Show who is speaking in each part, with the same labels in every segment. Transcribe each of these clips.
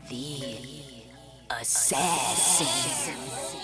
Speaker 1: The Assassin.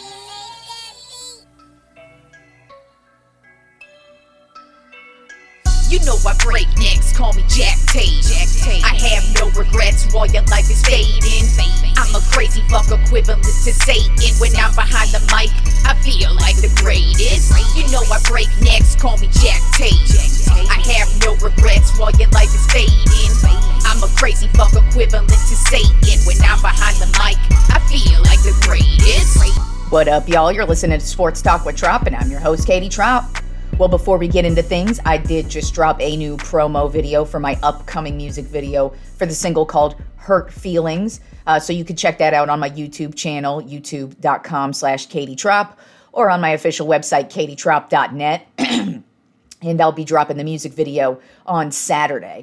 Speaker 1: You know I break necks, call me Jack Tate. I have no regrets while your life is fading. I'm a crazy fuck equivalent to Satan. When I'm behind the mic, I feel like the greatest. You know I break necks, call me Jack Tate. I have no regrets while your life is fading. I'm a crazy fuck equivalent to Satan. When I'm behind the mic, I feel like the greatest.
Speaker 2: What up, y'all? You're listening to Sports Talk with Trop, and I'm your host, Katie Trop. Well, before we get into things, I did just drop a new promo video for my upcoming music video for the single called Hurt Feelings. So you can check that out on my YouTube channel, youtube.com/KatieTrop, or on my official website, katietrop.net. And I'll be dropping the music video on Saturday.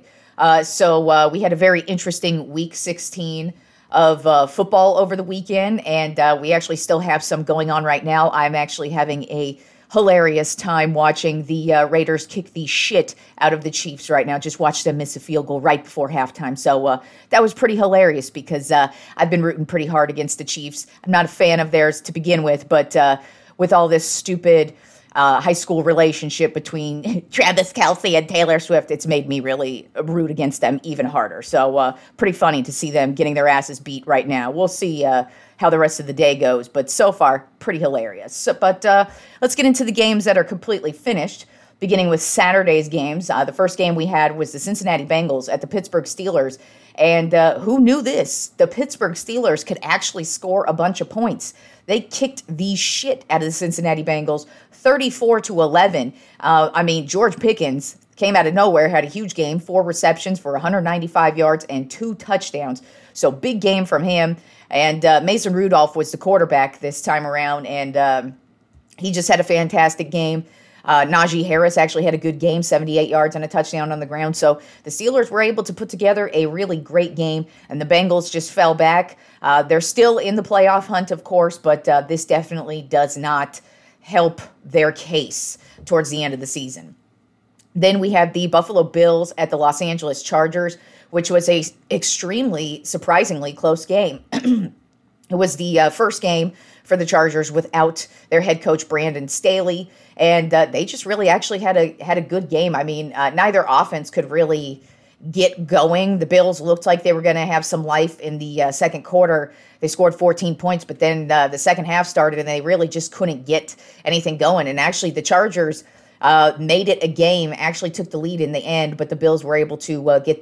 Speaker 2: So we had a very interesting week 16 of football over the weekend, and we actually still have some going on right now. I'm actually having a hilarious time watching the Raiders kick the shit out of the Chiefs right now. Just watched them miss a field goal right before halftime. So that was pretty hilarious because I've been rooting pretty hard against the Chiefs. I'm not a fan of theirs to begin with, but with all this stupid high school relationship between Travis Kelce and Taylor Swift, it's made me really root against them even harder. So pretty funny to see them getting their asses beat right now. We'll see how the rest of the day goes, but so far, pretty hilarious. But let's get into the games that are completely finished, beginning with Saturday's games. The first game we had was the Cincinnati Bengals at the Pittsburgh Steelers, and who knew this? The Pittsburgh Steelers could actually score a bunch of points. They kicked the shit out of the Cincinnati Bengals, 34-11. George Pickens came out of nowhere, had a huge game, 4 receptions for 195 yards and 2 touchdowns. So big game from him. And Mason Rudolph was the quarterback this time around, and he just had a fantastic game. Najee Harris actually had a good game, 78 yards and a touchdown on the ground. So the Steelers were able to put together a really great game, and the Bengals just fell back. They're still in the playoff hunt, of course, but this definitely does not help their case towards the end of the season. Then we had the Buffalo Bills at the Los Angeles Chargers, which was a extremely, surprisingly close game. It was the first game for the Chargers without their head coach, Brandon Staley, and they just really actually had a good game. I mean, neither offense could really get going. The Bills looked like they were going to have some life in the second quarter. They scored 14 points, but then the second half started, and they really just couldn't get anything going. And actually, the Chargers made it a game, actually took the lead in the end, but the Bills were able to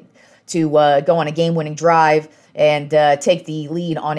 Speaker 2: go on a game-winning drive and take the lead on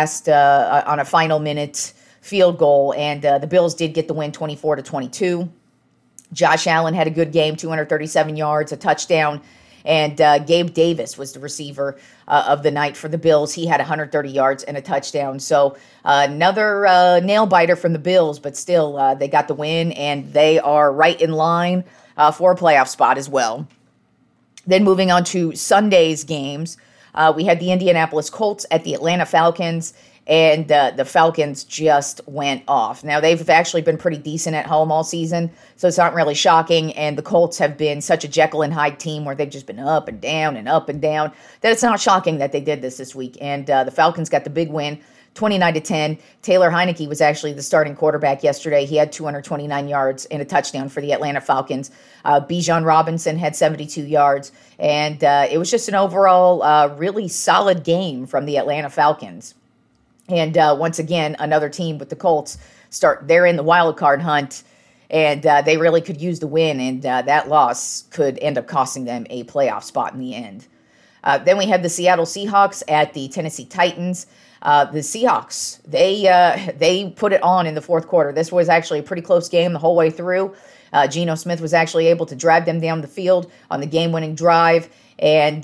Speaker 2: a final minute field goal. And the Bills did get the win 24-22. Josh Allen had a good game, 237 yards, a touchdown. And Gabe Davis was the receiver of the night for the Bills. He had 130 yards and a touchdown. So another nail-biter from the Bills, but still they got the win, and they are right in line for a playoff spot as well. Then moving on to Sunday's games, we had the Indianapolis Colts at the Atlanta Falcons, and the Falcons just went off. Now, they've actually been pretty decent at home all season, so it's not really shocking, and the Colts have been such a Jekyll and Hyde team where they've just been up and down, that it's not shocking that they did this week. And the Falcons got the big win, 29-10. Taylor Heineke was actually the starting quarterback yesterday. He had 229 yards and a touchdown for the Atlanta Falcons. Bijan Robinson had 72 yards, and it was just an overall really solid game from the Atlanta Falcons. And once again, another team with the Colts they're in the wild card hunt, and they really could use the win, and that loss could end up costing them a playoff spot in the end. Then we have the Seattle Seahawks at the Tennessee Titans. The Seahawks, they put it on in the fourth quarter. This was actually a pretty close game the whole way through. Geno Smith was actually able to drive them down the field on the game-winning drive and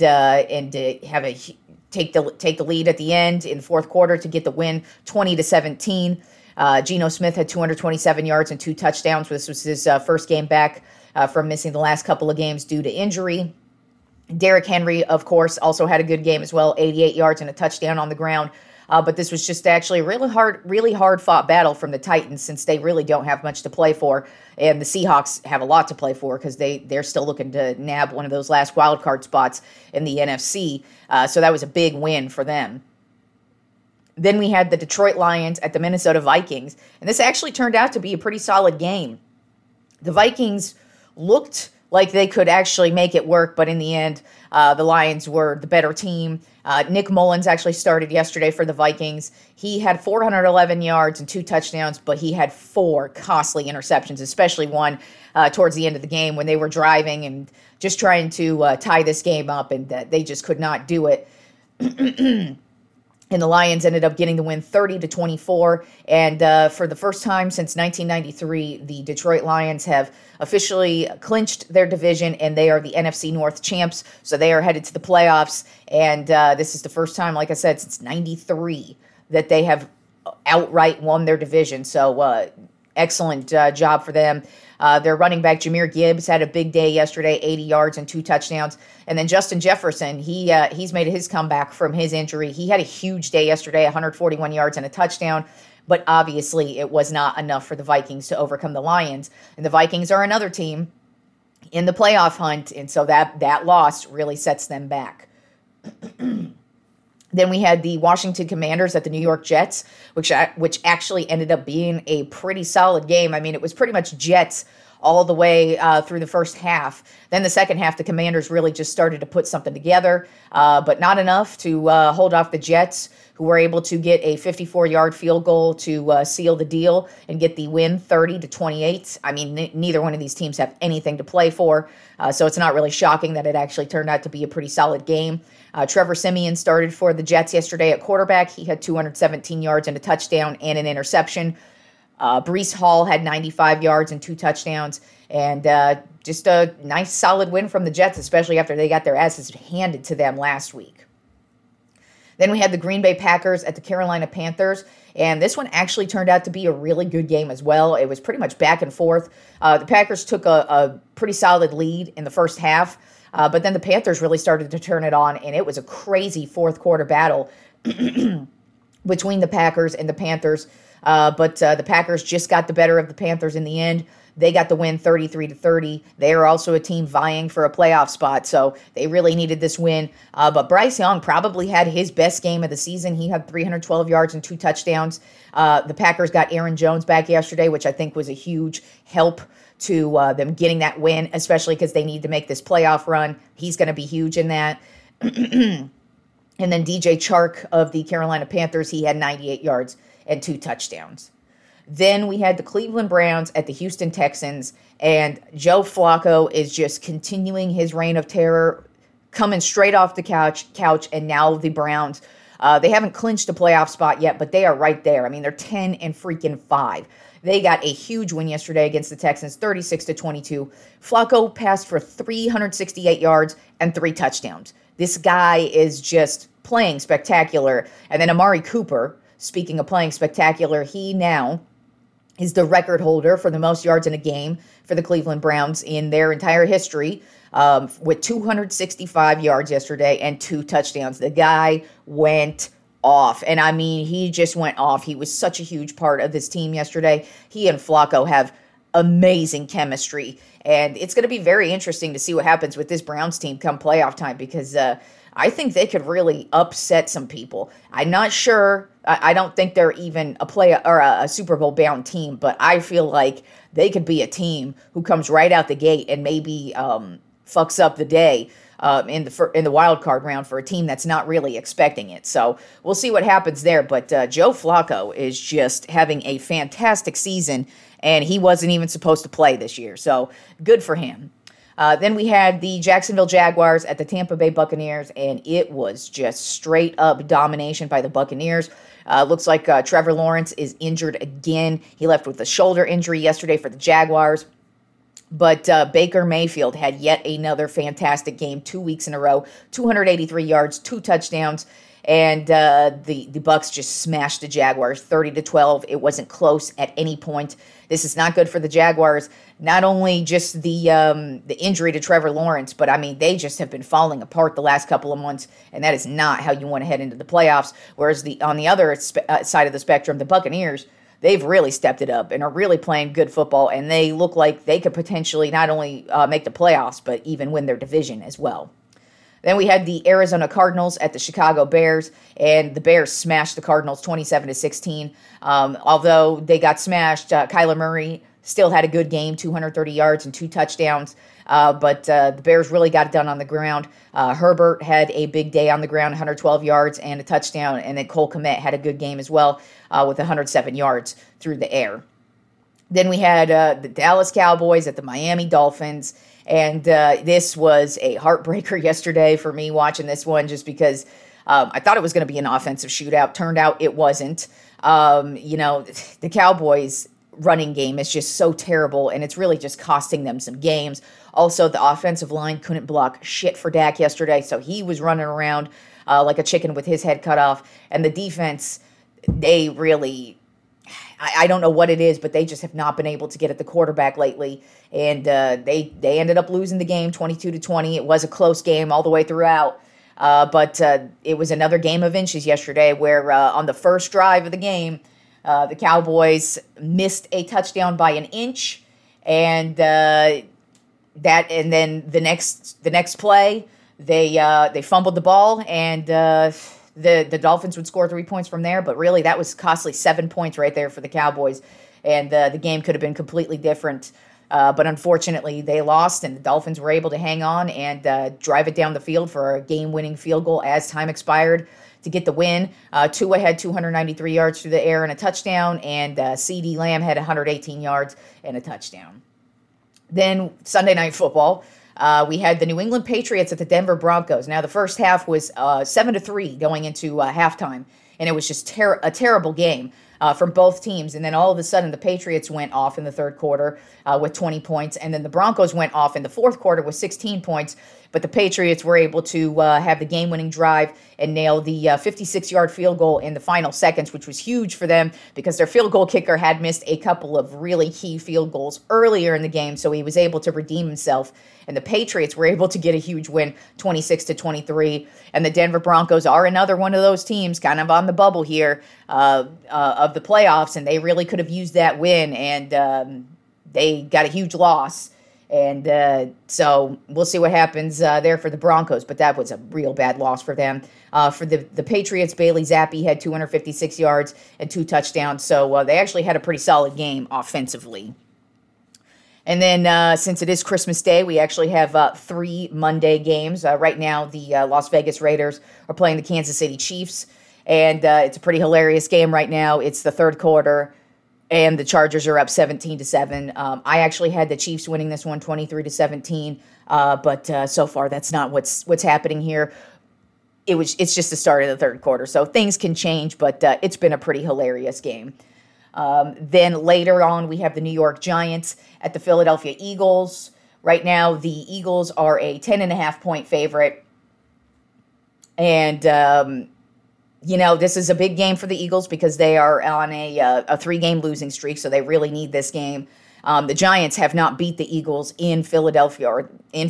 Speaker 2: take the lead at the end in the fourth quarter to get the win, 20-17. Geno Smith had 227 yards and 2 touchdowns. This was his first game back from missing the last couple of games due to injury. Derrick Henry, of course, also had a good game as well, 88 yards and a touchdown on the ground. But this was just actually a really hard fought battle from the Titans, since they really don't have much to play for. And the Seahawks have a lot to play for because they're still looking to nab one of those last wild card spots in the NFC. So that was a big win for them. Then we had the Detroit Lions at the Minnesota Vikings, and this actually turned out to be a pretty solid game. The Vikings looked like they could actually make it work, but in the end, the Lions were the better team. Nick Mullins actually started yesterday for the Vikings. He had 411 yards and 2 touchdowns, but he had 4 costly interceptions, especially one towards the end of the game when they were driving and just trying to tie this game up, and they just could not do it. And the Lions ended up getting the win 30-24. And for the first time since 1993, the Detroit Lions have officially clinched their division, and they are the NFC North champs. So they are headed to the playoffs. And this is the first time, like I said, since 93 that they have outright won their division. So excellent job for them. Their running back, Jahmyr Gibbs, had a big day yesterday, 80 yards and 2 touchdowns. And then Justin Jefferson, he's made his comeback from his injury. He had a huge day yesterday, 141 yards and a touchdown. But obviously, it was not enough for the Vikings to overcome the Lions. And the Vikings are another team in the playoff hunt. And so that loss really sets them back. Then we had the Washington Commanders at the New York Jets, which actually ended up being a pretty solid game. I mean, it was pretty much Jets all the way through the first half. Then the second half, the Commanders really just started to put something together, but not enough to hold off the Jets, who were able to get a 54-yard field goal to seal the deal and get the win 30-28. I mean, neither one of these teams have anything to play for, so it's not really shocking that it actually turned out to be a pretty solid game. Trevor Siemian started for the Jets yesterday at quarterback. He had 217 yards and a touchdown and an interception. Breece Hall had 95 yards and 2 touchdowns, and just a nice solid win from the Jets, especially after they got their asses handed to them last week. Then we had the Green Bay Packers at the Carolina Panthers, and this one actually turned out to be a really good game as well. It was pretty much back and forth. The Packers took a pretty solid lead in the first half, but then the Panthers really started to turn it on, and it was a crazy fourth quarter battle between the Packers and the Panthers. But the Packers just got the better of the Panthers in the end. They got the win 33-30. They are also a team vying for a playoff spot, so they really needed this win. But Bryce Young probably had his best game of the season. He had 312 yards and 2 touchdowns. The Packers got Aaron Jones back yesterday, which I think was a huge help to them getting that win, especially because they need to make this playoff run. He's going to be huge in that. And then DJ Chark of the Carolina Panthers, he had 98 yards and 2 touchdowns. Then we had the Cleveland Browns at the Houston Texans, and Joe Flacco is just continuing his reign of terror, coming straight off the couch, and now the Browns, they haven't clinched a playoff spot yet, but they are right there. I mean, they're 10-5. They got a huge win yesterday against the Texans, 36-22. Flacco passed for 368 yards and 3 touchdowns. This guy is just playing spectacular. And then Amari Cooper, speaking of playing spectacular, he now is the record holder for the most yards in a game for the Cleveland Browns in their entire history, with 265 yards yesterday and 2 touchdowns. The guy went off. And I mean, he just went off. He was such a huge part of this team yesterday. He and Flacco have amazing chemistry. And it's going to be very interesting to see what happens with this Browns team come playoff time, because I think they could really upset some people. I'm not sure. I don't think they're even a Super Bowl bound team, but I feel like they could be a team who comes right out the gate and maybe fucks up the day in the wild card round for a team that's not really expecting it. So we'll see what happens there. But Joe Flacco is just having a fantastic season, and he wasn't even supposed to play this year. So good for him. Then we had the Jacksonville Jaguars at the Tampa Bay Buccaneers, and it was just straight up domination by the Buccaneers. Looks like Trevor Lawrence is injured again. He left with a shoulder injury yesterday for the Jaguars. But Baker Mayfield had yet another fantastic game 2 weeks in a row, 283 yards, 2 touchdowns, and the Bucs just smashed the Jaguars 30-12. It wasn't close at any point. This is not good for the Jaguars. Not only just the injury to Trevor Lawrence, but I mean, they just have been falling apart the last couple of months, and that is not how you want to head into the playoffs. Whereas on the other side of the spectrum, the Buccaneers, they've really stepped it up and are really playing good football, and they look like they could potentially not only make the playoffs, but even win their division as well. Then we had the Arizona Cardinals at the Chicago Bears, and the Bears smashed the Cardinals 27-16. Although they got smashed, Kyler Murray still had a good game, 230 yards and 2 touchdowns. But the Bears really got it done on the ground. Herbert had a big day on the ground, 112 yards and a touchdown. And then Cole Kmet had a good game as well with 107 yards through the air. Then we had the Dallas Cowboys at the Miami Dolphins. And this was a heartbreaker yesterday for me watching this one just because I thought it was going to be an offensive shootout. Turned out it wasn't. The Cowboys running game is just so terrible, and it's really just costing them some games. Also, the offensive line couldn't block shit for Dak yesterday, so he was running around like a chicken with his head cut off. And the defense, they really, I don't know what it is, but they just have not been able to get at the quarterback lately. And they ended up losing the game 22-20. It was a close game all the way throughout. But it was another game of inches yesterday where on the first drive of the game, the Cowboys missed a touchdown by an inch, and then the next play they fumbled the ball, and the Dolphins would score 3 points from there. But really, that was costly 7 points right there for the Cowboys, and the game could have been completely different. But unfortunately, they lost, and the Dolphins were able to hang on and drive it down the field for a game-winning field goal as time expired to get the win. Tua had 293 yards through the air and a touchdown, and CeeDee Lamb had 118 yards and a touchdown. Then Sunday Night Football, we had the New England Patriots at the Denver Broncos. Now, the first half was 7-3 going into halftime, and it was just a terrible game from both teams. And then all of a sudden, the Patriots went off in the third quarter with 20 points, and then the Broncos went off in the fourth quarter with 16 points. But the Patriots were able to have the game-winning drive and nail the 56-yard field goal in the final seconds, which was huge for them because their field goal kicker had missed a couple of really key field goals earlier in the game, so he was able to redeem himself. And the Patriots were able to get a huge win, 26-23. And the Denver Broncos are another one of those teams kind of on the bubble here of the playoffs, and they really could have used that win, and they got a huge loss. And so we'll see what happens there for the Broncos, but that was a real bad loss for them. For the Patriots, Bailey Zappi had 256 yards and 2 touchdowns, so they actually had a pretty solid game offensively. And then since it is Christmas Day, we actually have 3 Monday games. Right now, the Las Vegas Raiders are playing the Kansas City Chiefs, and it's a pretty hilarious game right now. It's the third quarter, and the Chargers are up 17-7. I actually had the Chiefs winning this one 23-17, but so far that's not what's happening here. It's just the start of the third quarter, so things can change, but it's been a pretty hilarious game. Then later on, we have the New York Giants at the Philadelphia Eagles. Right now, the Eagles are a 10.5-point favorite, and this is a big game for the Eagles because they are on a 3-game losing streak, so they really need this game. The Giants have not beat the Eagles in Philadelphia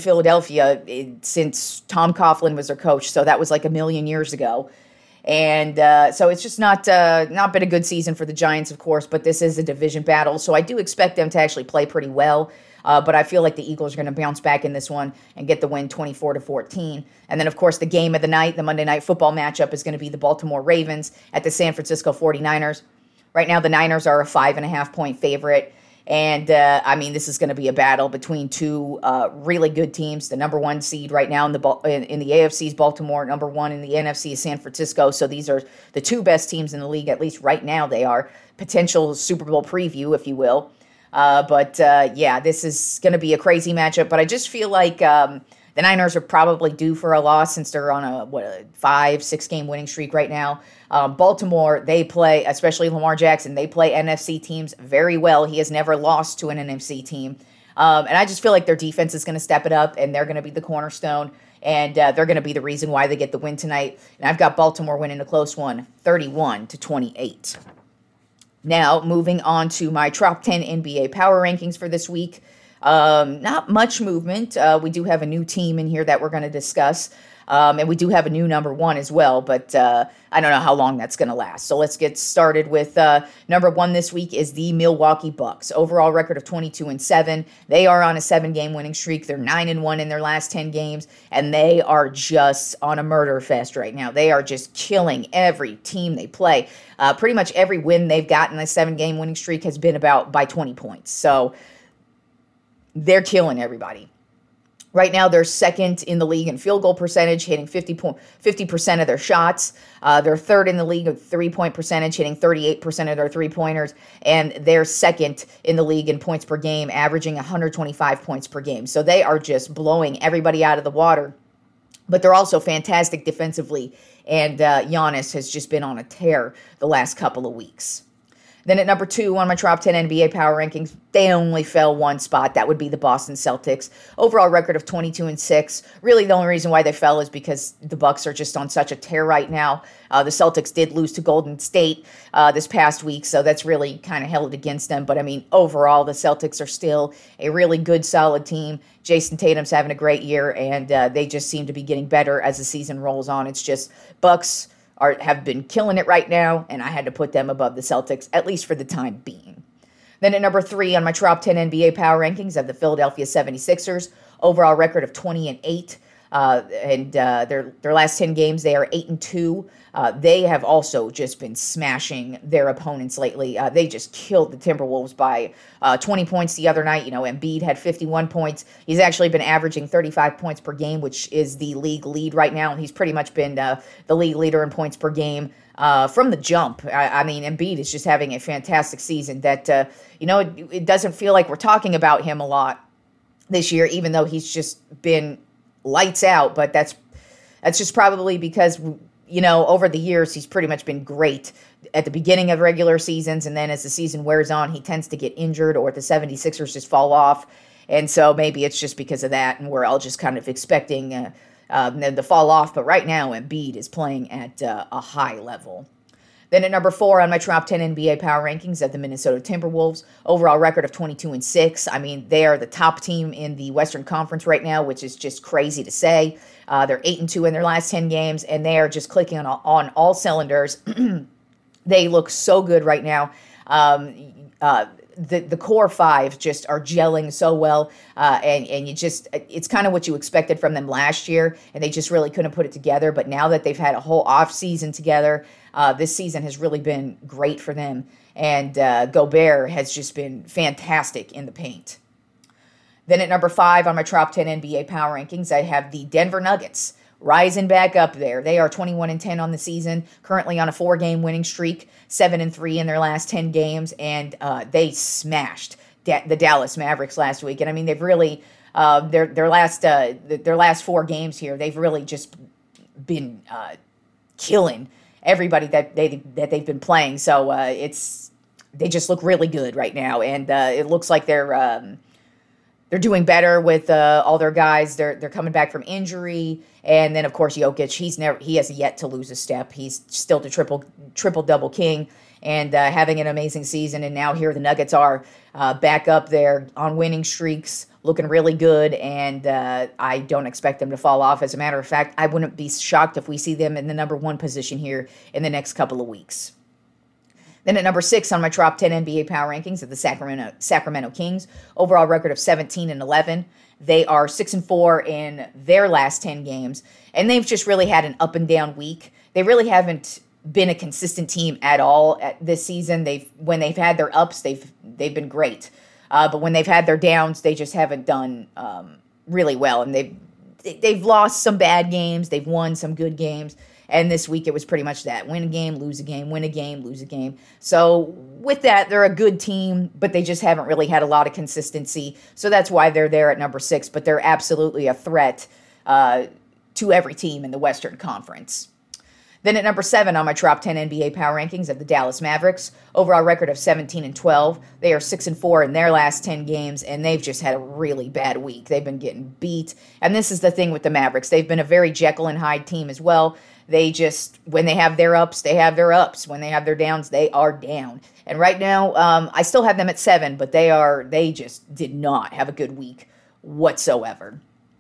Speaker 2: since Tom Coughlin was their coach, so that was like a million years ago. And so it's just not been a good season for the Giants, of course, but this is a division battle, so I do expect them to actually play pretty well. But I feel like the Eagles are going to bounce back in this one and get the win 24-14. And then, of course, the game of the night, the Monday Night Football matchup, is going to be the Baltimore Ravens at the San Francisco 49ers. Right now, the Niners are a 5.5-point favorite. And, this is going to be a battle between two really good teams. The number 1 seed right now in the AFC is Baltimore. Number 1 in the NFC is San Francisco. So these are the 2 best teams in the league, at least right now they are. Potential Super Bowl preview, if you will. But this is going to be a crazy matchup. But I just feel like the Niners are probably due for a loss since they're on a 5-6 game winning streak right now. Baltimore, they play, especially Lamar Jackson, they play NFC teams very well. He has never lost to an NFC team. And I just feel like their defense is going to step it up, and they're going to be the cornerstone, and they're going to be the reason why they get the win tonight. And I've got Baltimore winning a close one, 31-28. Now, moving on to my top 10 NBA power rankings for this week. Not much movement. We do have a new team in here that we're going to discuss. And we do have a new number one as well, but I don't know how long that's going to last. So let's get started with number one this week is the Milwaukee Bucks. Overall record of 22-7. They are on a 7-game winning streak. They're 9-1 in their last 10 games, and they are just on a murder fest right now. They are just killing every team they play. Pretty much every win they've gotten a 7-game winning streak has been about by 20 points. So they're killing everybody. Right now, they're second in the league in field goal percentage, hitting 50% of their shots. They're third in the league of three-point percentage, hitting 38% of their three-pointers. And they're second in the league in points per game, averaging 125 points per game. So they are just blowing everybody out of the water. But they're also fantastic defensively. And Giannis has just been on a tear the last couple of weeks. Then at number 2 on my top 10 NBA power rankings, they only fell one spot. That would be the Boston Celtics. Overall record of 22-6. Really, the only reason why they fell is because the Bucks are just on such a tear right now. The Celtics did lose to Golden State this past week, so that's really kind of held against them. But, I mean, overall, the Celtics are still a really good, solid team. Jason Tatum's having a great year, and they just seem to be getting better as the season rolls on. It's just Bucks have been killing it right now, and I had to put them above the Celtics, at least for the time being. Then at number 3 on my top 10 NBA power rankings of the Philadelphia 76ers, overall record of 20-8. Their last 10 games, they are 8-2. They have also just been smashing their opponents lately. They just killed the Timberwolves by 20 points the other night. You know, Embiid had 51 points. He's actually been averaging 35 points per game, which is the league lead right now. He's pretty much been the league leader in points per game from the jump. I mean, Embiid is just having a fantastic season that, it doesn't feel like we're talking about him a lot this year, even though he's just been lights out. But that's just probably because over the years, he's pretty much been great at the beginning of regular seasons, and then as the season wears on, he tends to get injured or the 76ers just fall off. And so maybe it's just because of that, and we're all just kind of expecting them to fall off. But right now, Embiid is playing at a high level. Then at number 4 on my top 10 NBA power rankings of the Minnesota Timberwolves, overall record of 22-6. I mean, they are the top team in the Western Conference right now, which is just crazy to say. They're 8-2 in their last 10 games, and they are just clicking on all cylinders. They look so good right now. The core 5 just are gelling so well, and it's kind of what you expected from them last year, and they just really couldn't put it together. But now that they've had a whole off season together, this season has really been great for them, and Gobert has just been fantastic in the paint. Then at number 5 on my top 10 NBA power rankings, I have the Denver Nuggets rising back up there. They are 21-10 on the season, currently on a 4-game winning streak, 7-3 in their last 10 games, and they smashed the Dallas Mavericks last week. And I mean, they've really their last 4 games here, they've really just been killing everybody that they've been playing. So they just look really good right now, and it looks like they're doing better with all their guys. They're coming back from injury, and then of course Jokic. He has yet to lose a step. He's still the triple double king, and having an amazing season. And now here the Nuggets are back up there on winning streaks, looking really good. And I don't expect them to fall off. As a matter of fact, I wouldn't be shocked if we see them in the number 1 position here in the next couple of weeks. Then at number 6 on my top 10 NBA power rankings of the Sacramento Kings, overall record of 17-11. They are 6-4 in their last 10 games, and they've just really had an up and down week. They really haven't been a consistent team at all this season. When they've had their ups, they've been great, but when they've had their downs, they just haven't done really well. And they've lost some bad games, they've won some good games. And this week it was pretty much that. Win a game, lose a game, win a game, lose a game. So with that, they're a good team, but they just haven't really had a lot of consistency. So that's why they're there at number 6. But they're absolutely a threat to every team in the Western Conference. Then at number 7 on my top 10 NBA power rankings of the Dallas Mavericks, overall record of 17-12. They are 6-4 in their last 10 games, and they've just had a really bad week. They've been getting beat. And this is the thing with the Mavericks. They've been a very Jekyll and Hyde team as well. They just, when they have their ups, they have their ups. When they have their downs, they are down. And right now, I still have them at 7, but they just did not have a good week whatsoever.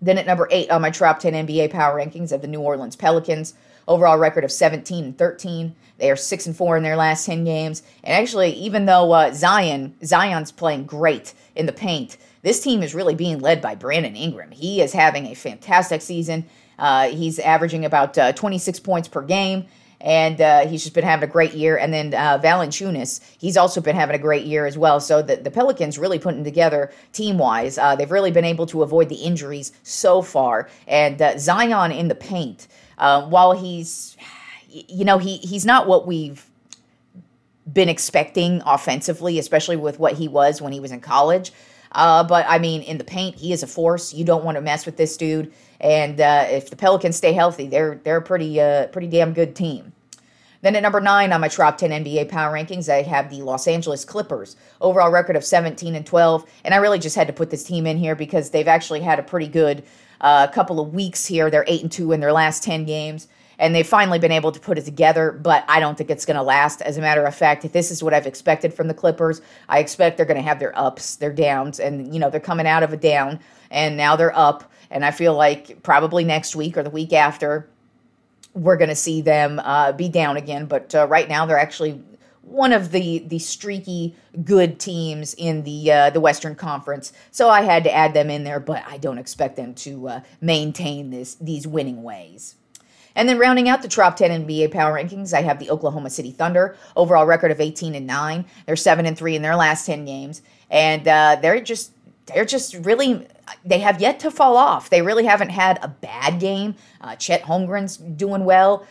Speaker 2: Then at number 8 on my top 10 NBA power rankings, I have the New Orleans Pelicans. Overall record of 17-13. They are 6-4 in their last 10 games. And actually, even though Zion's playing great in the paint, this team is really being led by Brandon Ingram. He is having a fantastic season. He's averaging about 26 points per game. And he's just been having a great year. And then Valanciunas, he's also been having a great year as well. So the Pelicans really putting together team-wise. They've really been able to avoid the injuries so far. And Zion in the paint, while he's not what we've been expecting offensively, especially with what he was when he was in college. But, I mean, in the paint, he is a force. You don't want to mess with this dude. And if the Pelicans stay healthy, they're a pretty damn good team. Then at number 9 on my top 10 NBA power rankings, I have the Los Angeles Clippers. Overall record of 17-12. And I really just had to put this team in here because they've actually had a pretty good couple of weeks here. They're 8-2 in their last 10 games. And they've finally been able to put it together, but I don't think it's going to last. As a matter of fact, this is what I've expected from the Clippers. I expect they're going to have their ups, their downs, and, they're coming out of a down, and now they're up. And I feel like probably next week or the week after, we're going to see them be down again. But right now, they're actually one of the streaky good teams in the Western Conference. So I had to add them in there, but I don't expect them to maintain these winning ways. And then rounding out the top 10 NBA power rankings, I have the Oklahoma City Thunder. Overall record of 18-9. They're 7-3 in their last 10 games. And they're just really, they have yet to fall off. They really haven't had a bad game. Chet Holmgren's doing well.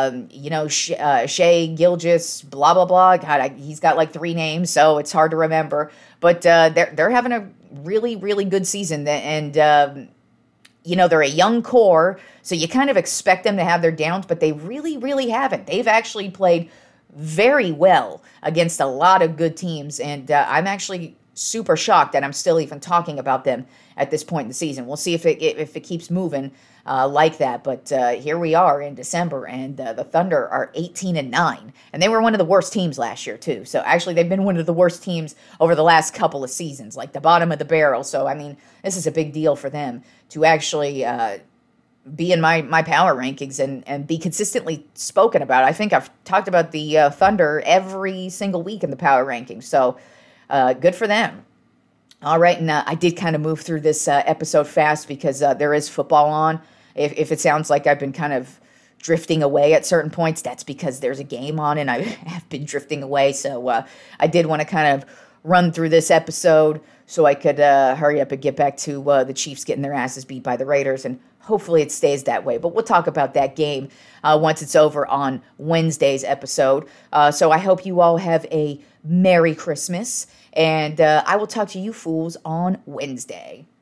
Speaker 2: Shai Gilgeous, blah, blah, blah. God, he's got like 3 names, so it's hard to remember. But they're having a really, really good season. And, they're a young core, so you kind of expect them to have their downs, but they really, really haven't. They've actually played very well against a lot of good teams, and I'm actually super shocked that I'm still even talking about them at this point in the season. We'll see if it keeps moving like that, but here we are in December, and the Thunder are 18-9, and they were one of the worst teams last year too. So actually, they've been one of the worst teams over the last couple of seasons, like the bottom of the barrel. So I mean, this is a big deal for them to actually be in my power rankings and be consistently spoken about. I think I've talked about the Thunder every single week in the power rankings. So good for them. All right, and I did kind of move through this episode fast because there is football on. If it sounds like I've been kind of drifting away at certain points, that's because there's a game on and I have been drifting away. So I did want to kind of run through this episode so I could hurry up and get back to the Chiefs getting their asses beat by the Raiders, and hopefully it stays that way. But we'll talk about that game once it's over on Wednesday's episode. So I hope you all have a Merry Christmas, and I will talk to you fools on Wednesday.